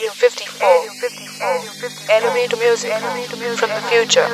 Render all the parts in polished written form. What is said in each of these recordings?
54. Enemy to music from the future.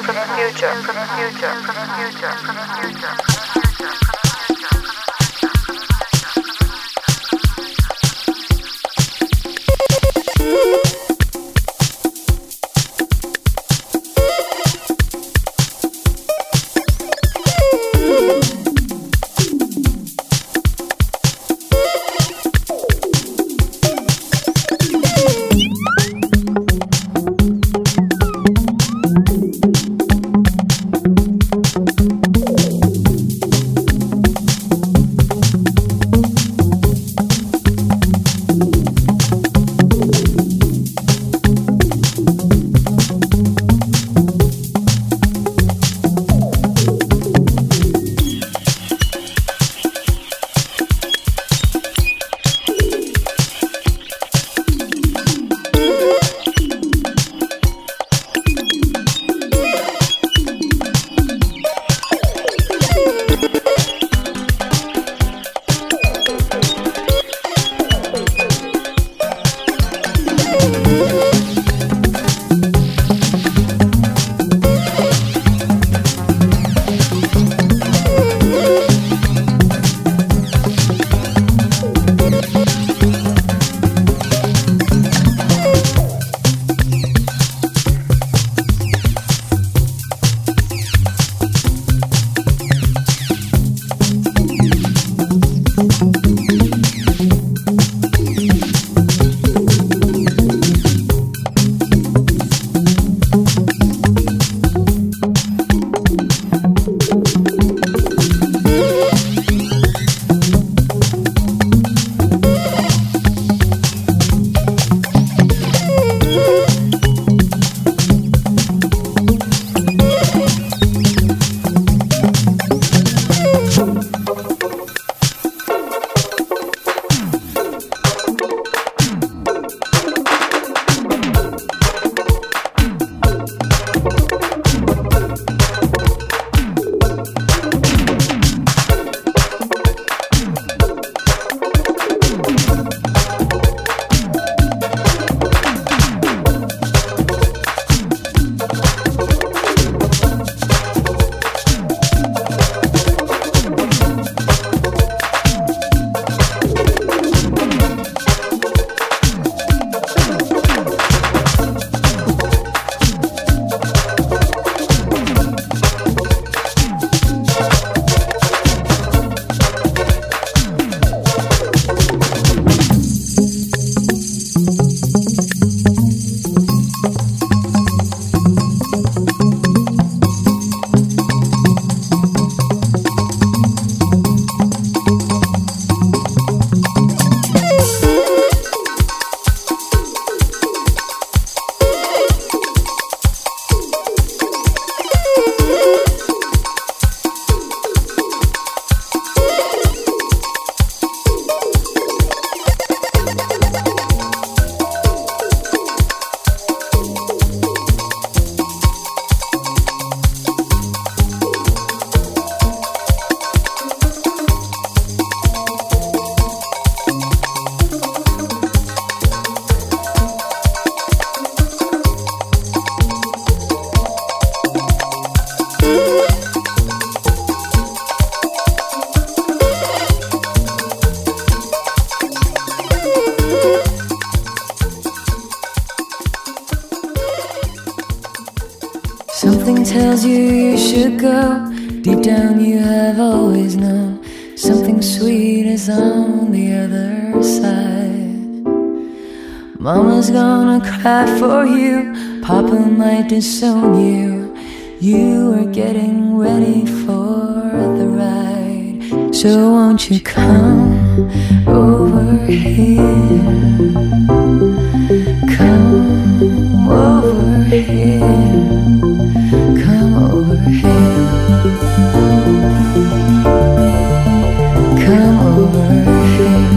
Something tells you you should go. Deep down you have always known something sweet is on the other side. Mama's gonna cry for you, Papa might disown you. You are getting ready for the ride. So won't you come over here? Come over here. Come over here. Come over here.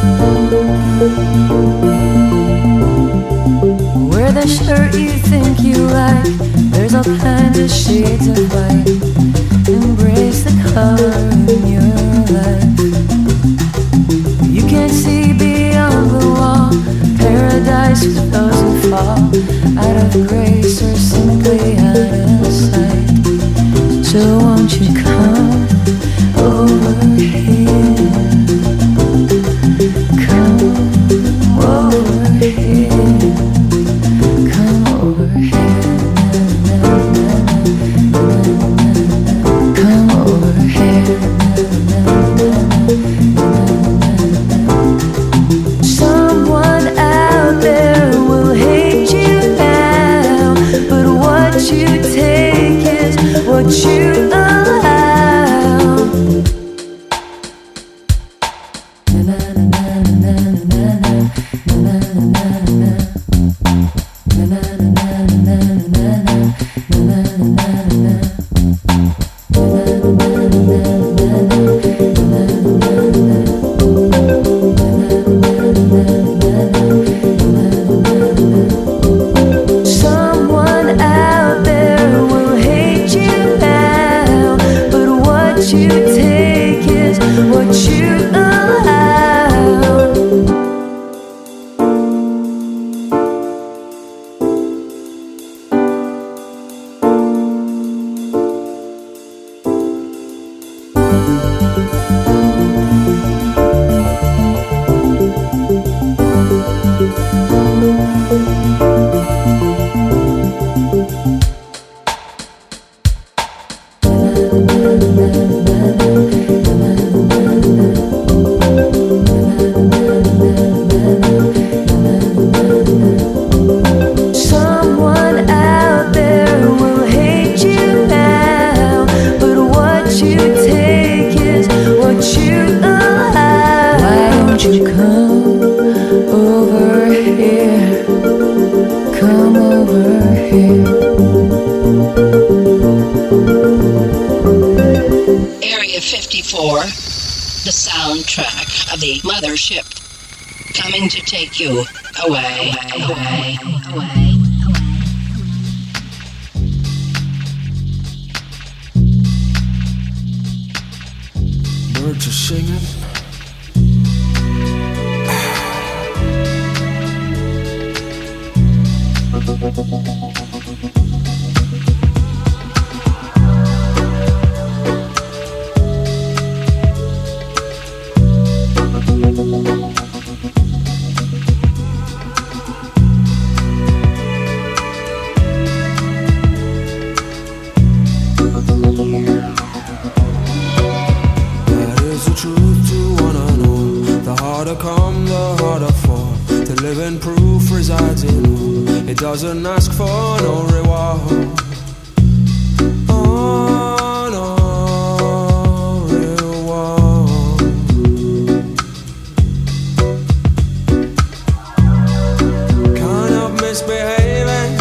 Wear the shirt you think you like. There's all kinds of shades of white. Embrace the color in your life. You can't see beyond the wall. Paradise nice for those who fall out of grace or simply out of sight. So won't you come over here? Come over here. Come over here. Come over here. Someone out there will hate you now, but what you take is what you allow. Someone out there will hate you now, but what you take is what you allow. Someone out there will hate you now, but what you take is what you allow. Why don't you come over here? Come over here. Area 54, the soundtrack of the mothership, coming to take you away, away, away. Birds are singing. That is the truth to wanna know. The harder come, the harder fall. To live in proof resides in all. It doesn't ask for no reward. Oh, no reward. Can't help misbehaving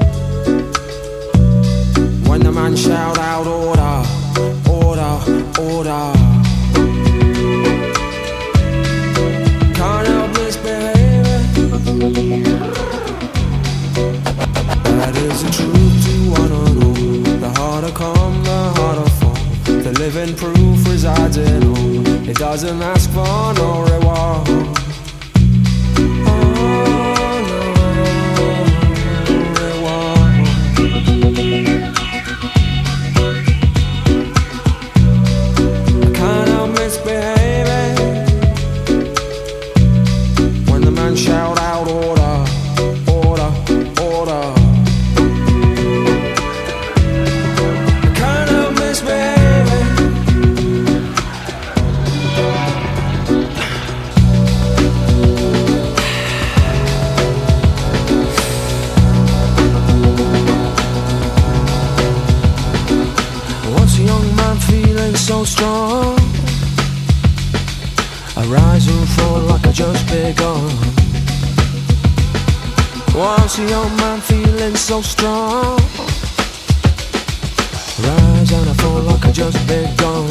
when the man shout out order, order, order. Can't help misbehaving. That is the truth to wanna know. The harder come, the harder fall. The living proof resides in all. It doesn't ask for no reward. Oh, no reward. I can't help misbehaving when the man shout out order, order, order. I can't help misbehaving. Once a young man feeling so strong, I rise and fall like I just begun. Once a young man feeling so strong, rise and I fall like I just begun.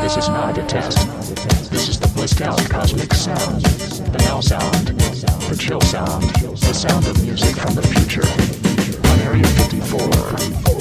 This is not a test. This is the Blissed-Out Cosmic Sound. The Now Sound. The Chill Sound. The sound of music from the future. On Area 54.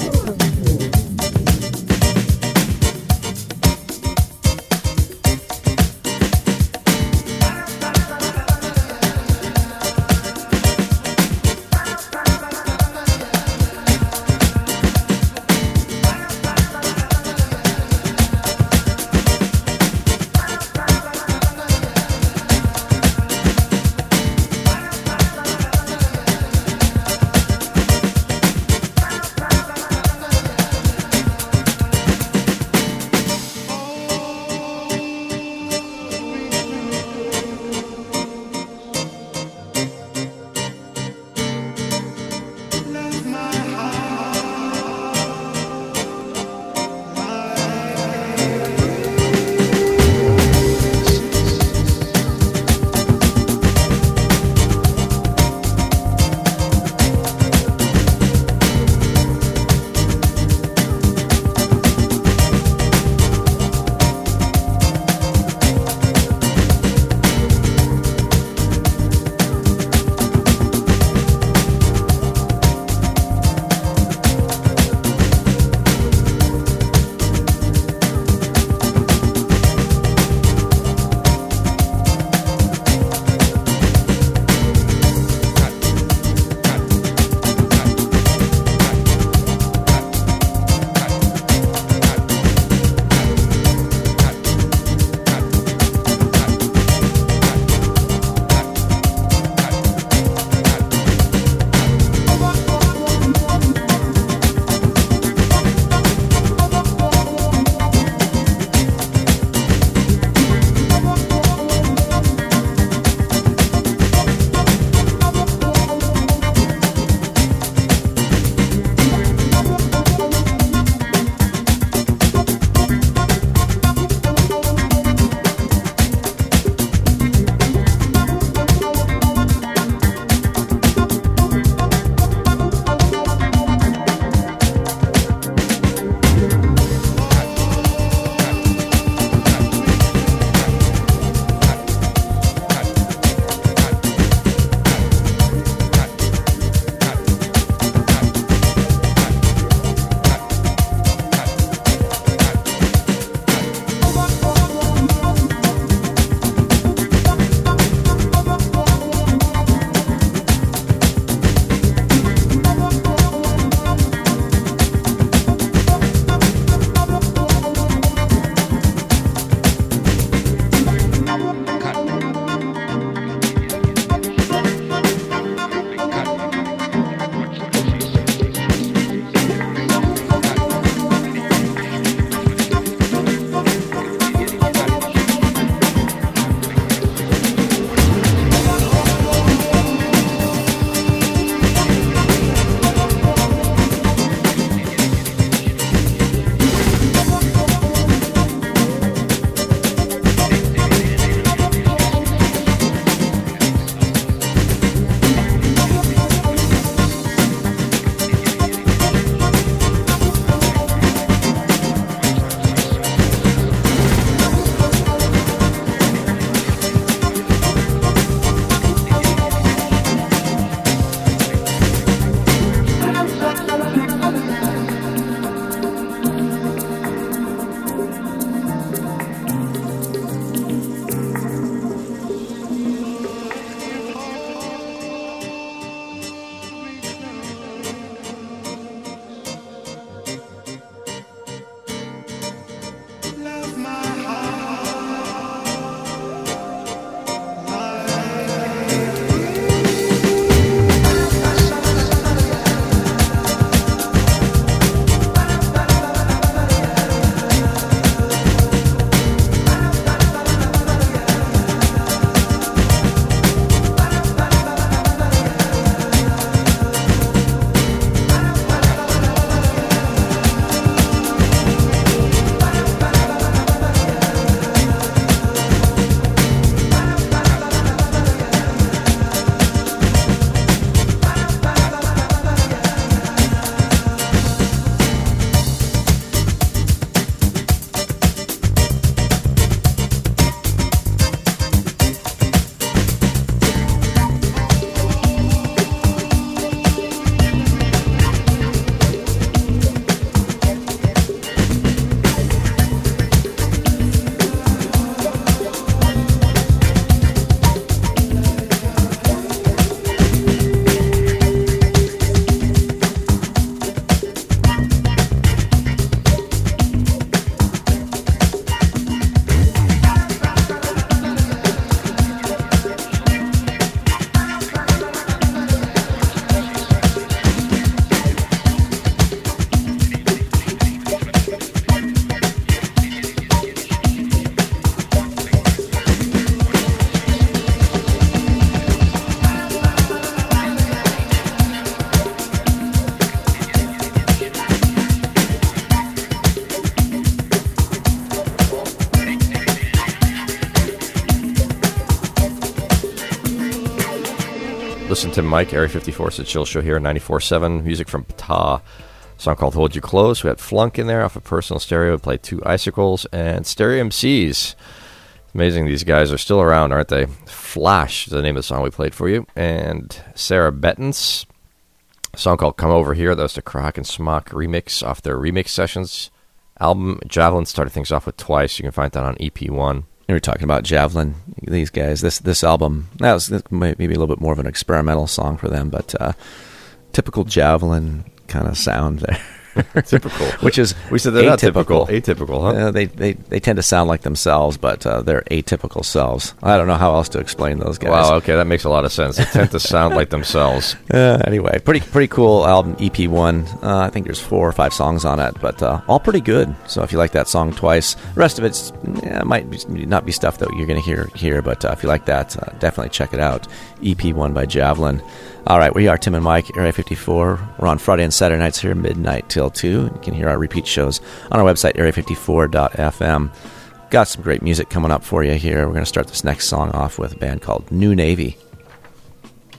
Listen to Mike, Area 54. It's a chill show here, 94.7. Music from Ptah. A song called Hold You Close. We had Flunk in there off of Personal Stereo. We played Two Icicles and Stereo MCs. Amazing these guys are still around, aren't they? Flash is the name of the song we played for you. And Sarah Bettens, a song called Come Over Here. That was the Crack and Smock remix off their Remix Sessions album. Javelin started things off with Twice. You can find that on EP1. We were talking about Javelin, these guys. This album, that was maybe a little bit more of an experimental song for them, but typical Javelin kind of sound there. Typical. Which is we said they're not typical. Atypical, huh? They tend to sound like themselves, but they're atypical selves. I don't know how else to explain those guys. Wow, okay, that makes a lot of sense. They tend to sound like themselves. Anyway, pretty cool album, EP1. I think there's 4 or 5 songs on it, but all pretty good. So if you like that song Twice, the rest of it's might not be stuff that you're going to hear, but if you like that, definitely check it out. EP1 by Javelin. All right, we are Tim and Mike, Area 54. We're on Friday and Saturday nights here, midnight till 2. You can hear our repeat shows on our website, area54.fm. Got some great music coming up for you here. We're going to start this next song off with a band called New Navy.